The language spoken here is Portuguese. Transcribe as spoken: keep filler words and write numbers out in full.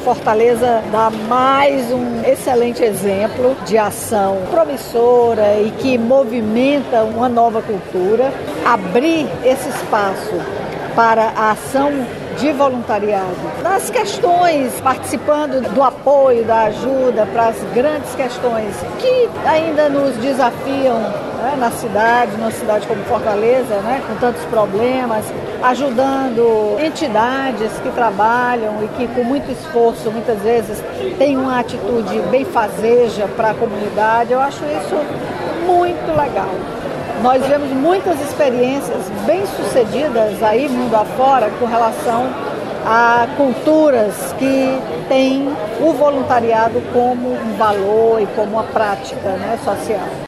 Fortaleza dá mais um excelente exemplo de ação promissora e que movimenta uma nova cultura. Abrir esse espaço para a ação de voluntariado, nas questões, participando do apoio, da ajuda para as grandes questões que ainda nos desafiam, né, na cidade, numa cidade como Fortaleza, né, com tantos problemas, ajudando entidades que trabalham e que com muito esforço, muitas vezes, têm uma atitude benfazeja para a comunidade. Eu acho isso muito legal. Nós vemos muitas experiências bem-sucedidas aí, mundo afora, com relação a culturas que têm o voluntariado como um valor e como uma prática, né, social.